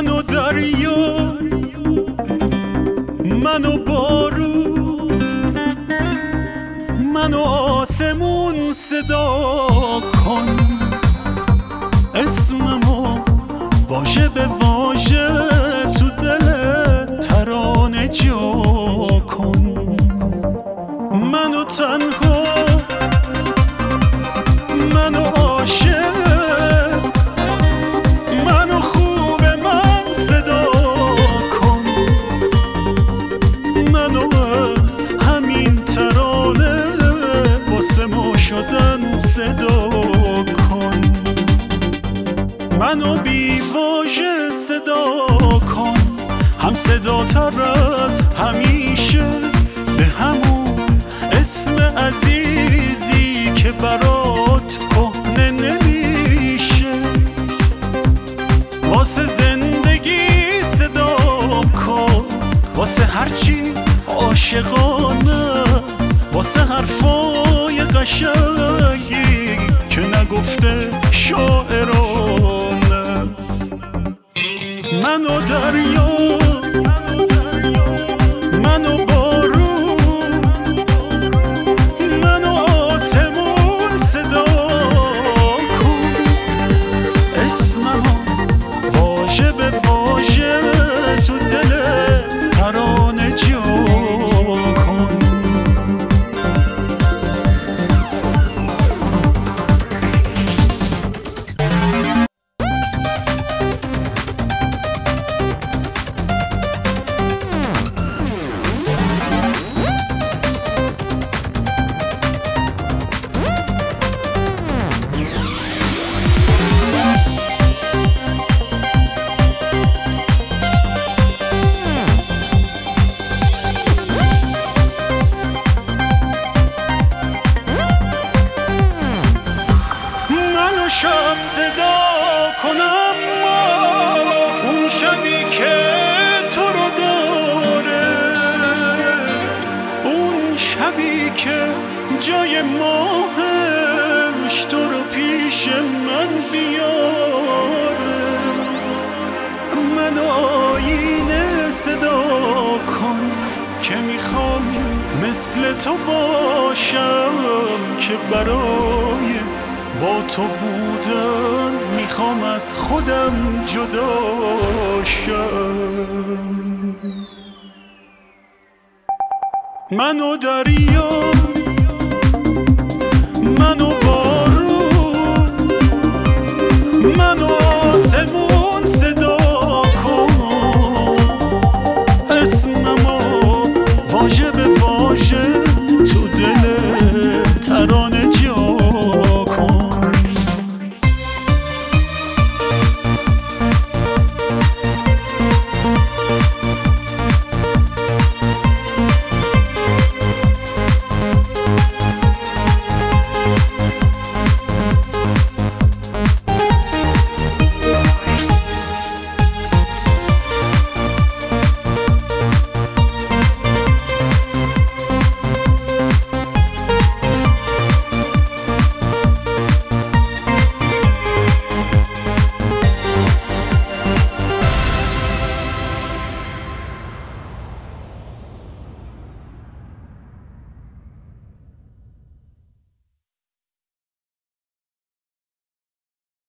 من و دریا، من و بارون، من و آسمون صدا کن اسممو واژه به واژه تو دل ترانه جا کن. منو تنها، منو عاشق، منو خوب من صدا کن. منو از همین ترانه واسه ما شدن صدا کن. منو بی واژه صدا کن، هم صدا تر از همیشه، به همون اسم عزیزی که برات کهنه نمیشه. واسه زندگی صدا کن، واسه هرچی عاشقانه است، واسه حرفای قشنگی که نگفته شاعرانه است. من و دریا، من و بارون، من و آسمون صدا کن اسممو واژه به واژه تو دل ترانه جا کن. شب صدا کنم ما اون شبی که تو رو داره، اون شبی که جای ماهش تو رو پیش من بیاره. من آینه صدا کن که میخوام مثل تو باشم، که برای با تو بودن میخوام از خودم جدا شم. من و دریا، من و